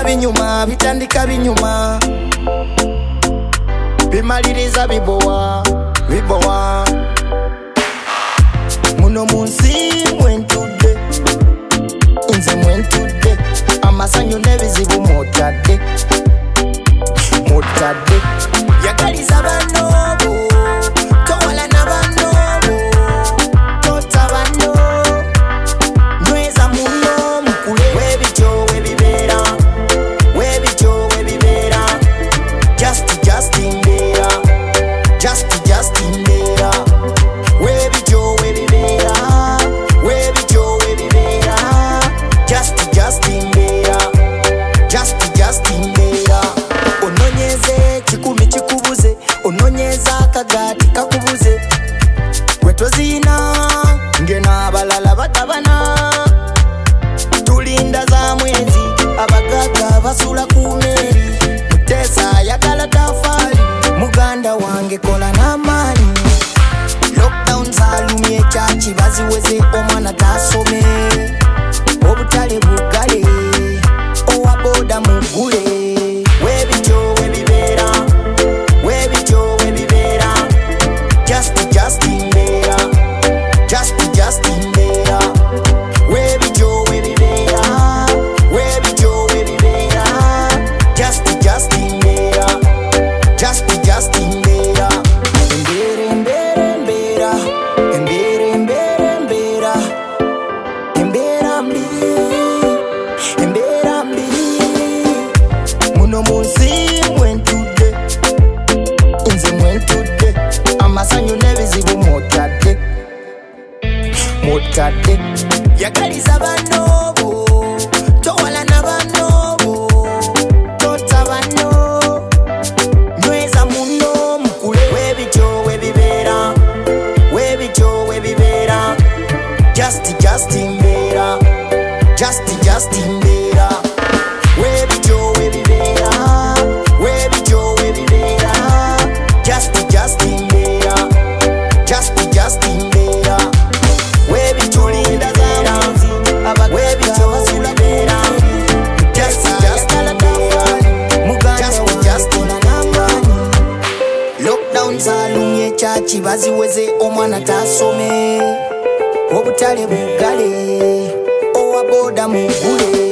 binyuma bitandika binyuma bimaliriza bibowa muno munsi mwentudde nze mwentudde amasanyu n'ebizibu mutadde yagaliza bannobo towala na bannobo tota banno nyweza muno mukule webityo webibeera just imbeera webityo webibeera just imbeera ononyeze kikumi kikubuze ononyeza akagaati kakubuze gwe tozina ngena abalala batabana tulinda za mwezi abagata basula ku meeri Mutesa yagala tafaali muganda wange kola n'amaanyi lockdown zalumye ekyaki baziweze omwana tasome obutale bugale owa boda mugule webityo webibeera just imbeera webityo webibeera just imbeera embeera mbi muno munsi mwentudde nze mwentudde amasanyu n'ebizibu mutadde yagaliza bannobo towala na bannobo tota banno nyweza muno mukule webityo webibeera just imbeera webityo webibeera just imbeera webityo linda zamanzi webityo webibeera just lockdown zalumye ekyaki baziweze omwana tasome obutale bugale owa boda mugule